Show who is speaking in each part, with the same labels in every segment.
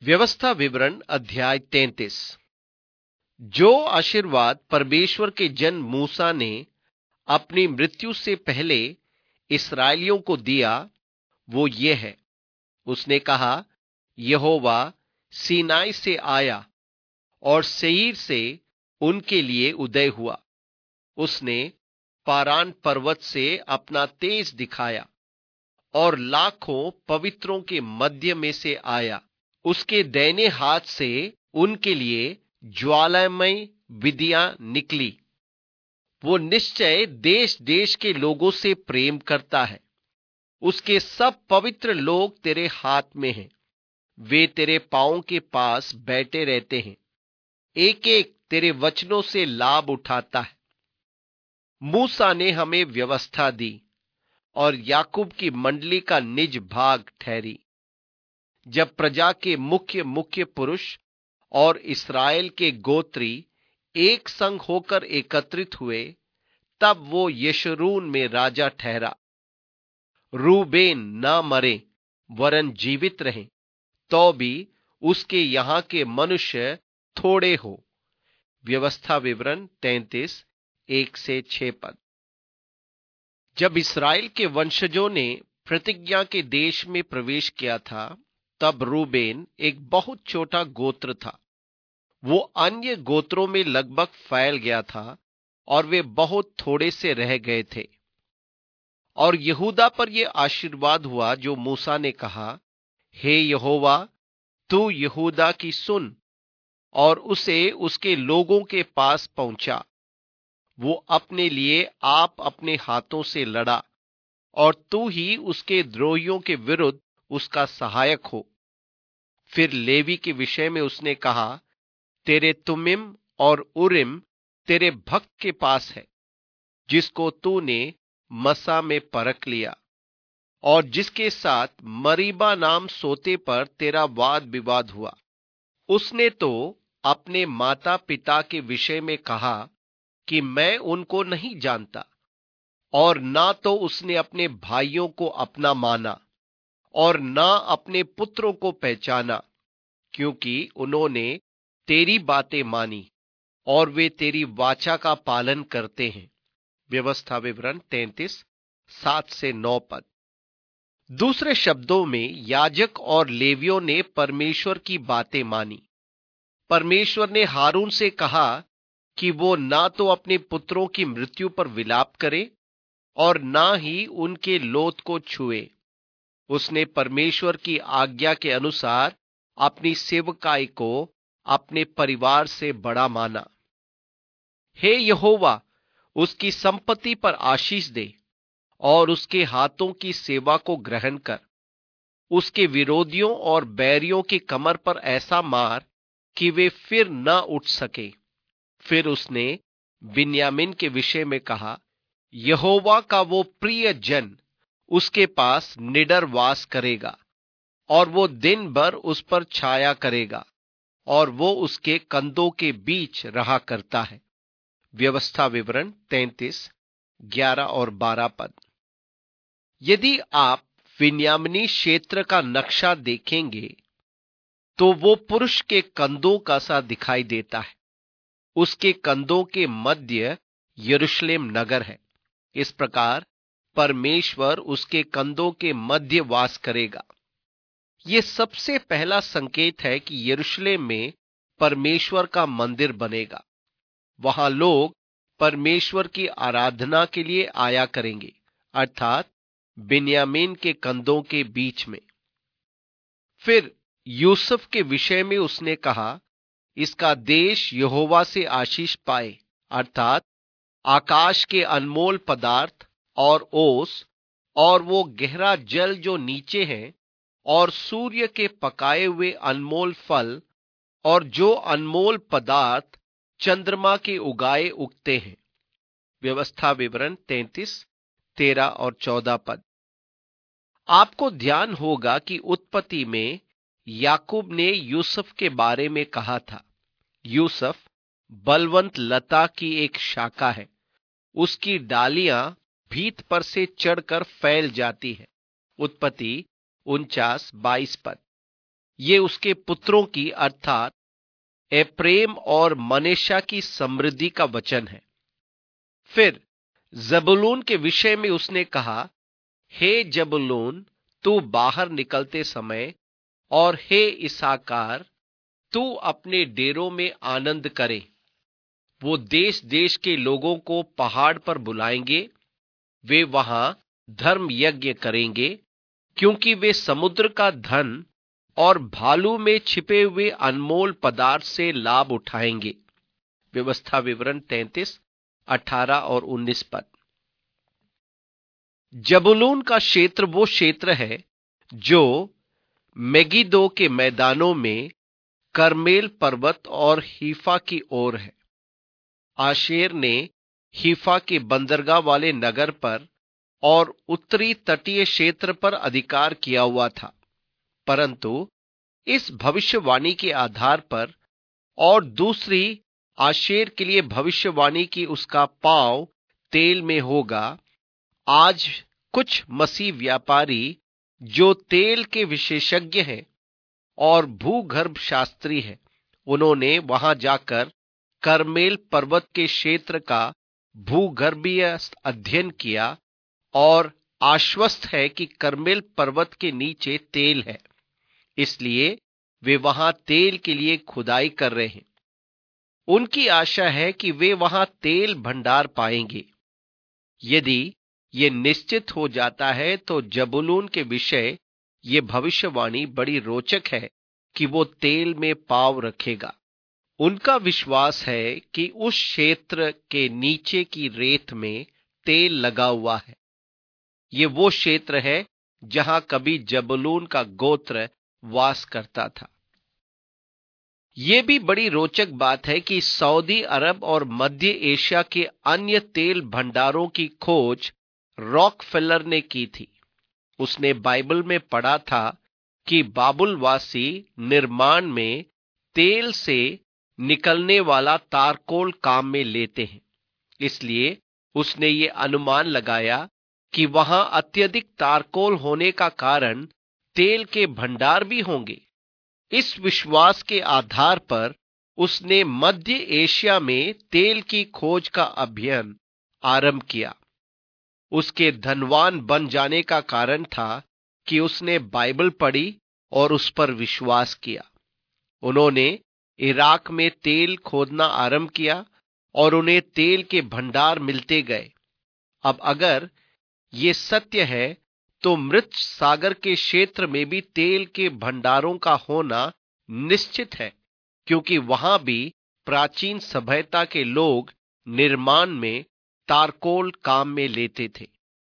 Speaker 1: व्यवस्था विवरण अध्याय 33। जो आशीर्वाद परमेश्वर के जन मूसा ने अपनी मृत्यु से पहले इस्राएलियों को दिया वो ये है। उसने कहा, यहोवा सीनाई से आया और सेईर से उनके लिए उदय हुआ। उसने पारान पर्वत से अपना तेज दिखाया और लाखों पवित्रों के मध्य में से आया। उसके दाहिने हाथ से उनके लिए ज्वालामय विधियां निकली। वो निश्चय देश देश के लोगों से प्रेम करता है। उसके सब पवित्र लोग तेरे हाथ में हैं। वे तेरे पांवों के पास बैठे रहते हैं। एक एक तेरे वचनों से लाभ उठाता है। मूसा ने हमें व्यवस्था दी और याकूब की मंडली का निज भाग ठहरी। जब प्रजा के मुख्य मुख्य पुरुष और इस्राएल के गोत्री एक संग होकर एकत्रित हुए, तब वो यशूरून में राजा ठहरा। रूबेन न मरे वरन जीवित रहे, तो भी उसके यहां के मनुष्य थोड़े हो। व्यवस्था विवरण 33 1-6 पद। जब इस्राएल के वंशजों ने प्रतिज्ञा के देश में प्रवेश किया था, तब रूबेन एक बहुत छोटा गोत्र था। वो अन्य गोत्रों में लगभग फैल गया था और वे बहुत थोड़े से रह गए थे। और यहूदा पर यह आशीर्वाद हुआ जो मूसा ने कहा, हे यहोवा, तू यहूदा की सुन और उसे उसके लोगों के पास पहुंचा। वो अपने लिए आप अपने हाथों से लड़ा और तू ही उसके द्रोहियों के विरुद्ध उसका सहायक हो। फिर लेवी के विषय में उसने कहा, तेरे तुमिम और उरिम तेरे भक्त के पास है, जिसको तूने मसा में परख लिया और जिसके साथ मरीबा नाम सोते पर तेरा वाद विवाद हुआ। उसने तो अपने माता पिता के विषय में कहा कि मैं उनको नहीं जानता, और ना तो उसने अपने भाइयों को अपना माना और ना अपने पुत्रों को पहचाना, क्योंकि उन्होंने तेरी बातें मानी और वे तेरी वाचा का पालन करते हैं। व्यवस्था विवरण 33 7-9 पद। दूसरे शब्दों में, याजक और लेवियों ने परमेश्वर की बातें मानी। परमेश्वर ने हारून से कहा कि वो ना तो अपने पुत्रों की मृत्यु पर विलाप करे और ना ही उनके लोथ को छुए। उसने परमेश्वर की आज्ञा के अनुसार अपनी सेवकाई को अपने परिवार से बड़ा माना। हे यहोवा, उसकी संपत्ति पर आशीष दे और उसके हाथों की सेवा को ग्रहण कर। उसके विरोधियों और बैरियों की कमर पर ऐसा मार कि वे फिर न उठ सके। फिर उसने बिन्यामीन के विषय में कहा, यहोवा का वो प्रिय जन उसके पास निडर वास करेगा और वो दिन भर उस पर छाया करेगा और वो उसके कंधों के बीच रहा करता है। व्यवस्था विवरण 33 11 और 12 पद। यदि आप बिन्यामीनी क्षेत्र का नक्शा देखेंगे तो वो पुरुष के कंधों का सा दिखाई देता है। उसके कंधों के मध्य यरूशलेम नगर है। इस प्रकार परमेश्वर उसके कंधों के मध्य वास करेगा। यह सबसे पहला संकेत है कि यरूशलेम में परमेश्वर का मंदिर बनेगा। वहां लोग परमेश्वर की आराधना के लिए आया करेंगे, अर्थात बिन्यामीन के कंधों के बीच में। फिर यूसुफ के विषय में उसने कहा, इसका देश यहोवा से आशीष पाए, अर्थात आकाश के अनमोल पदार्थ और ओस और वो गहरा जल जो नीचे है, और सूर्य के पकाए हुए अनमोल फल और जो अनमोल पदार्थ चंद्रमा के उगाए उगते हैं। व्यवस्था विवरण 33 13 और 14 पद। आपको ध्यान होगा कि उत्पत्ति में याकूब ने यूसुफ के बारे में कहा था, यूसुफ बलवंत लता की एक शाखा है, उसकी डालियां भीत पर से चढ़कर फैल जाती है। उत्पत्ति 49-22 पद। ये उसके पुत्रों की अर्थात एप्रेम और मनेशा की समृद्धि का वचन है। फिर जबूलून के विषय में उसने कहा, हे जबूलून, तू बाहर निकलते समय, और हे इसाकार, तू अपने डेरों में आनंद करे। वो देश देश के लोगों को पहाड़ पर बुलाएंगे, वे वहां धर्म यज्ञ करेंगे, क्योंकि वे समुद्र का धन और भालू में छिपे हुए अनमोल पदार्थ से लाभ उठाएंगे। व्यवस्था विवरण 33, 18 और 19 पद। जबूलून का क्षेत्र वो क्षेत्र है जो मेगिदो के मैदानों में करमेल पर्वत और हीफा की ओर है। आशेर ने हीफा के बंदरगाह वाले नगर पर और उत्तरी तटीय क्षेत्र पर अधिकार किया हुआ था, परंतु इस भविष्यवाणी के आधार पर और दूसरी आशेर के लिए भविष्यवाणी की उसका पांव तेल में होगा। आज कुछ मसीह व्यापारी जो तेल के विशेषज्ञ हैं और भूगर्भ शास्त्री हैं, उन्होंने वहां जाकर करमेल पर्वत के क्षेत्र का भूगर्भीय अध्ययन किया और आश्वस्त है कि करमेल पर्वत के नीचे तेल है, इसलिए वे वहां तेल के लिए खुदाई कर रहे हैं। उनकी आशा है कि वे वहां तेल भंडार पाएंगे। यदि ये निश्चित हो जाता है तो जबूलून के विषय ये भविष्यवाणी बड़ी रोचक है कि वो तेल में पांव रखेगा। उनका विश्वास है कि उस क्षेत्र के नीचे की रेत में तेल लगा हुआ है। ये वो क्षेत्र है जहां कभी जबूलून का गोत्र वास करता था। ये भी बड़ी रोचक बात है कि सऊदी अरब और मध्य एशिया के अन्य तेल भंडारों की खोज रॉकफेलर ने की थी। उसने बाइबल में पढ़ा था कि बाबुलवासी निर्माण में तेल से निकलने वाला तारकोल काम में लेते हैं, इसलिए उसने ये अनुमान लगाया कि वहां अत्यधिक तारकोल होने का कारण तेल के भंडार भी होंगे। इस विश्वास के आधार पर उसने मध्य एशिया में तेल की खोज का अभियान आरंभ किया। उसके धनवान बन जाने का कारण था कि उसने बाइबल पढ़ी और उस पर विश्वास किया। उन्होंने इराक में तेल खोदना आरंभ किया और उन्हें तेल के भंडार मिलते गए। अब अगर ये सत्य है तो मृत सागर के क्षेत्र में भी तेल के भंडारों का होना निश्चित है, क्योंकि वहां भी प्राचीन सभ्यता के लोग निर्माण में तारकोल काम में लेते थे।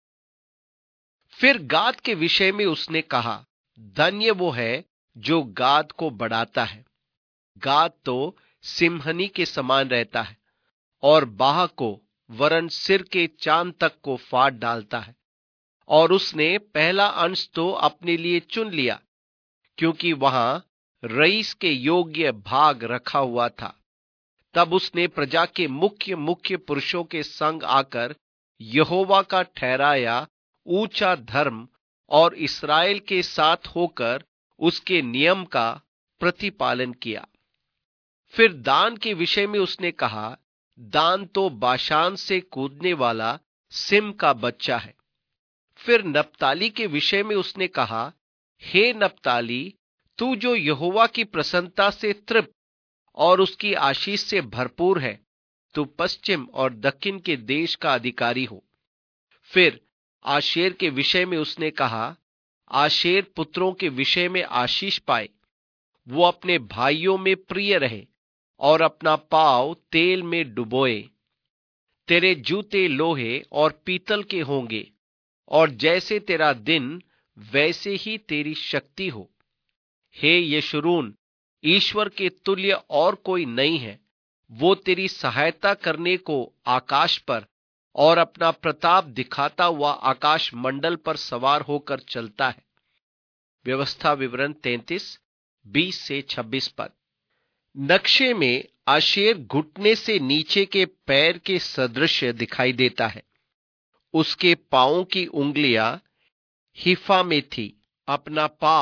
Speaker 1: फिर गाद के विषय में उसने कहा, धन्य वो है जो गाद को बढ़ाता है। गाद तो सिंहनी के समान रहता है और बाह को वरन सिर के चांद तक को फाड़ डालता है। और उसने पहला अंश तो अपने लिए चुन लिया, क्योंकि वहां रईस के योग्य भाग रखा हुआ था। तब उसने प्रजा के मुख्य मुख्य पुरुषों के संग आकर यहोवा का ठहराया ऊंचा धर्म और इस्राएल के साथ होकर उसके नियम का प्रतिपालन किया। फिर दान के विषय में उसने कहा, दान तो बाशान से कूदने वाला सिम का बच्चा है। फिर नप्ताली के विषय में उसने कहा, हे नप्ताली, तू जो यहोवा की प्रसन्नता से तृप्त और उसकी आशीष से भरपूर है, तू पश्चिम और दक्षिण के देश का अधिकारी हो। फिर आशेर के विषय में उसने कहा, आशेर पुत्रों के विषय में आशीष पाए, वो अपने भाइयों में प्रिय रहे और अपना पांव तेल में डुबोए। तेरे जूते लोहे और पीतल के होंगे, और जैसे तेरा दिन वैसे ही तेरी शक्ति हो। हे यशूरून, ईश्वर के तुल्य और कोई नहीं है। वो तेरी सहायता करने को आकाश पर और अपना प्रताप दिखाता हुआ आकाश मंडल पर सवार होकर चलता है। व्यवस्था विवरण 33, 20 से 26 पद। नक्शे में आशेर घुटने से नीचे के पैर के सदृश दिखाई देता है। उसके पांवों की उंगलियां हिफा में थी। अपना पांव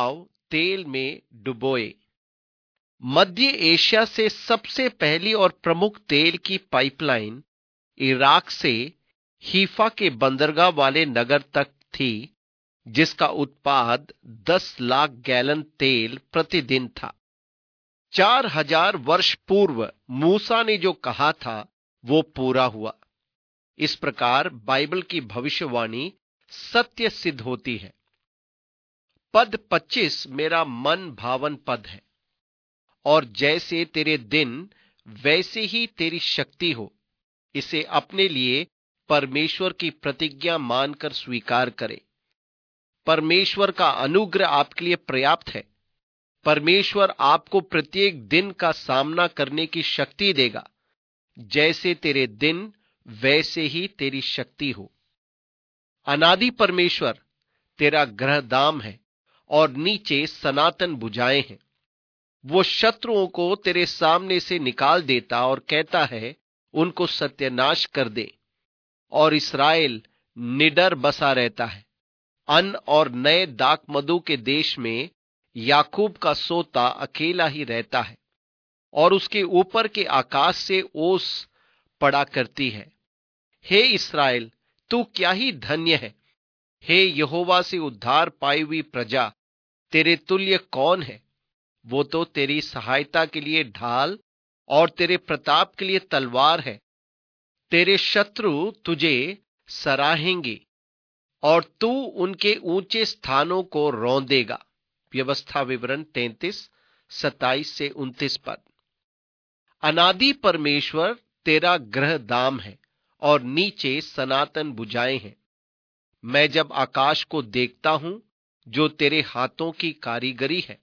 Speaker 1: तेल में डुबोए। मध्य एशिया से सबसे पहली और प्रमुख तेल की पाइपलाइन इराक से हीफा के बंदरगाह वाले नगर तक थी, जिसका उत्पाद 10 लाख गैलन तेल प्रतिदिन था। 4000 वर्ष पूर्व मूसा ने जो कहा था वो पूरा हुआ। इस प्रकार बाइबल की भविष्यवाणी सत्य सिद्ध होती है। पद 25 मेरा मन भावन पद है। और जैसे तेरे दिन वैसे ही तेरी शक्ति हो, इसे अपने लिए परमेश्वर की प्रतिज्ञा मानकर स्वीकार करें। परमेश्वर का अनुग्रह आपके लिए पर्याप्त है। परमेश्वर आपको प्रत्येक दिन का सामना करने की शक्ति देगा। जैसे तेरे दिन वैसे ही तेरी शक्ति हो। अनादि परमेश्वर तेरा गृहधाम है और नीचे सनातन भुजाएं हैं। वो शत्रुओं को तेरे सामने से निकाल देता और कहता है, उनको सत्यानाश कर दे। और इस्राएल निडर बसा रहता है। अन्न और नए दाक मधु के देश में याकूब का सोता अकेला ही रहता है और उसके ऊपर के आकाश से ओस पड़ा करती है। हे इस्राएल, तू क्या ही धन्य है। हे यहोवा से उद्धार पाई हुई प्रजा, तेरे तुल्य कौन है। वो तो तेरी सहायता के लिए ढाल और तेरे प्रताप के लिए तलवार है। तेरे शत्रु तुझे सराहेंगे और तू उनके ऊंचे स्थानों को रौंदेगा। व्यवस्था विवरण 33, 27 से 29 पद। अनादि परमेश्वर तेरा गृहधाम है और नीचे सनातन भुजाएं हैं। मैं जब आकाश को देखता हूं जो तेरे हाथों की कारीगरी है।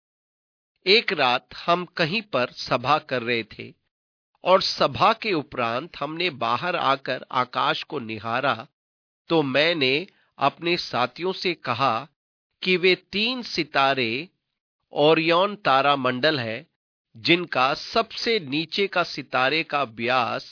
Speaker 1: एक रात हम कहीं पर सभा कर रहे थे और सभा के उपरांत हमने बाहर आकर आकाश को निहारा, तो मैंने अपने साथियों से कहा कि वे 3 सितारे ओरियन तारा मंडल है, जिनका सबसे नीचे का सितारे का व्यास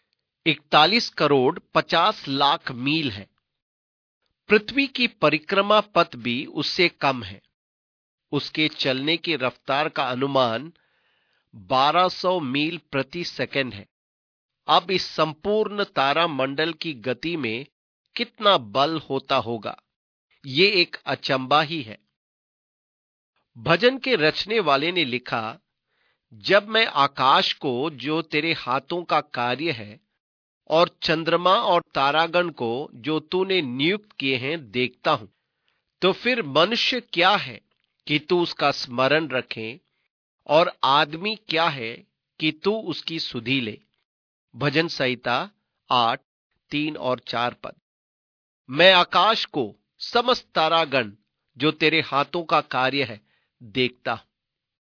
Speaker 1: 41 करोड़ 50 लाख मील है। पृथ्वी की परिक्रमा पथ भी उससे कम है। उसके चलने की रफ्तार का अनुमान 1200 मील प्रति सेकंड है। अब इस संपूर्ण तारा मंडल की गति में कितना बल होता होगा, ये एक अचंबा ही है। भजन के रचने वाले ने लिखा, जब मैं आकाश को जो तेरे हाथों का कार्य है और चंद्रमा और तारागण को जो तूने नियुक्त किए हैं देखता हूं, तो फिर मनुष्य क्या है कि तू उसका स्मरण रखे और आदमी क्या है कि तू उसकी सुधि ले। भजन संहिता 8, 3 और 4 पद। मैं आकाश को समस्त तारागण जो तेरे हाथों का कार्य है देखता हूं।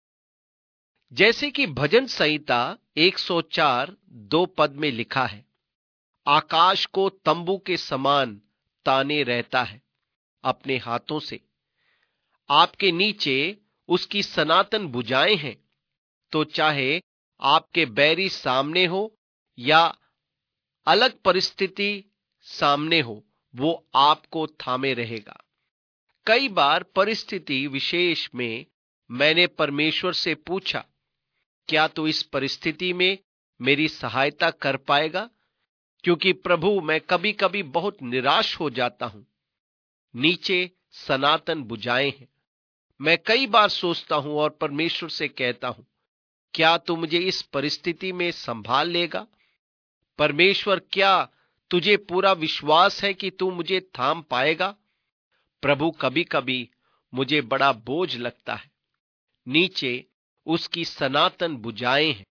Speaker 1: जैसे कि भजन संहिता 104, 2 पद में लिखा है, आकाश को तंबू के समान ताने रहता है अपने हाथों से। आपके नीचे उसकी सनातन भुजाएं हैं, तो चाहे आपके बैरी सामने हो या अलग परिस्थिति सामने हो, वो आपको थामे रहेगा। कई बार परिस्थिति विशेष में मैंने परमेश्वर से पूछा, क्या तू इस परिस्थिति में मेरी सहायता कर पाएगा? क्योंकि प्रभु, मैं कभी कभी बहुत निराश हो जाता हूं। नीचे सनातन भुजाएं हैं। मैं कई बार सोचता हूं और परमेश्वर से कहता हूं, क्या तू मुझे इस परिस्थिति में संभाल लेगा? परमेश्वर, क्या तुझे पूरा विश्वास है कि तू मुझे थाम पाएगा? प्रभु, कभी कभी मुझे बड़ा बोझ लगता है। नीचे उसकी सनातन भुजाएं हैं।